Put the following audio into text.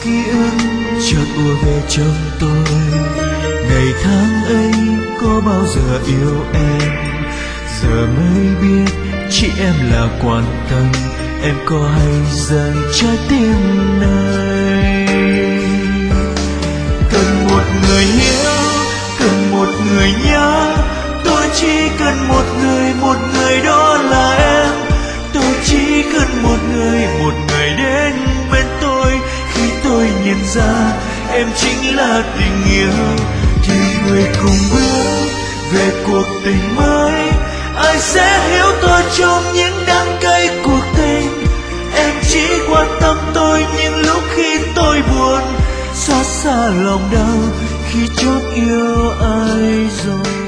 ký ức chợt ùa về trong tôi. Ngày tháng ấy có bao giờ yêu em, giờ mới biết chỉ em là quan tâm. Em có hay dành trái tim này? Cần một người hiểu, cần một người nhớ. Tôi chỉ cần một người đó là em. Tôi chỉ cần một người đến bên tôi. Khi tôi nhận ra em chính là tình yêu, thì người cùng bước về cuộc tình mới. Ai sẽ hiểu tôi trong những đắng cay cuộc tình? Em chỉ quan tâm tôi những lúc khi tôi buồn, xót xa lòng đau khi chót yêu ai rồi.